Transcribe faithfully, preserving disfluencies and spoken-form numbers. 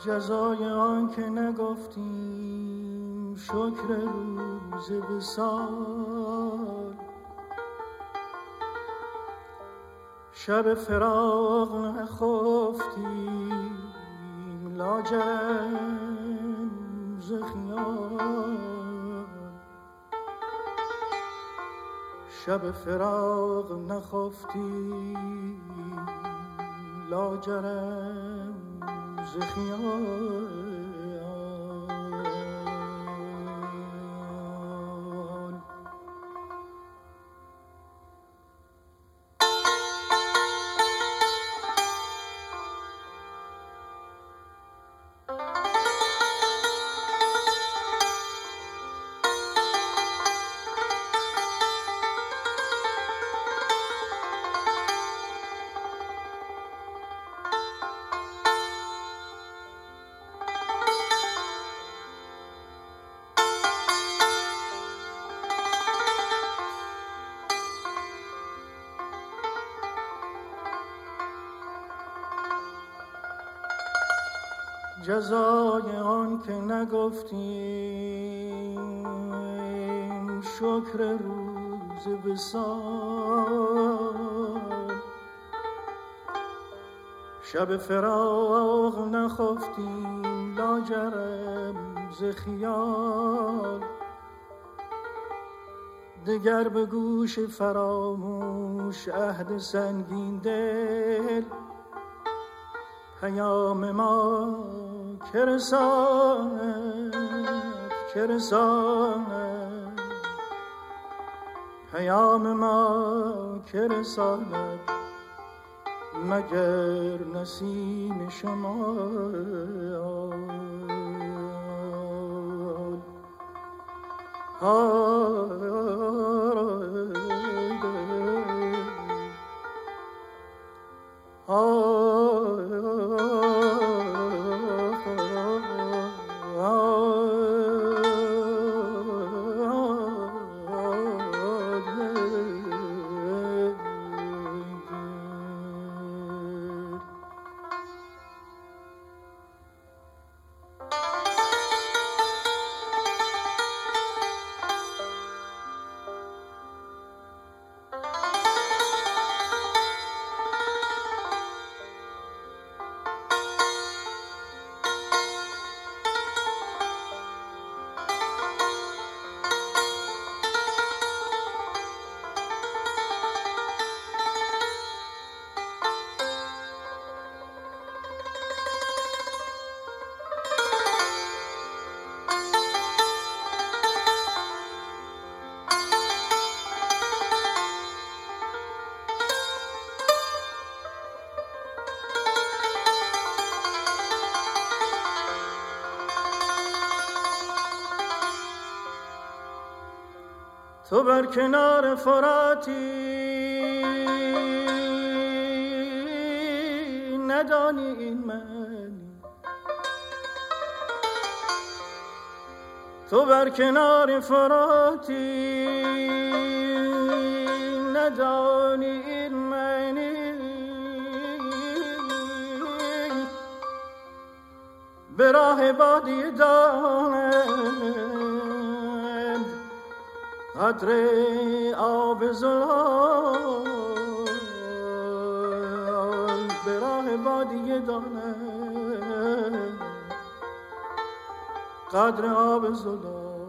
جزای آن که نگفتیم شکر روز وصال، شب فراق نخفتیم لاجرم ز خیال، شب فراق نخفتیم لاجرم ز خیال. جزای آن که نگفتیم شکر روز وصال، شب فراق نخفتیم لاجرم ز خیال، دگر به گوش فراموش عهد سنگین دل، پیام ما که رساند که رساند، پیام ما که رساند مگر نسیم شمال. تو بر کنار فراتی ندانی این منی، تو بر کنار فراتی ندانی این منی، به راه بادی دانند قدر آب زلال، به راه بادی دانند قدر آب زلال.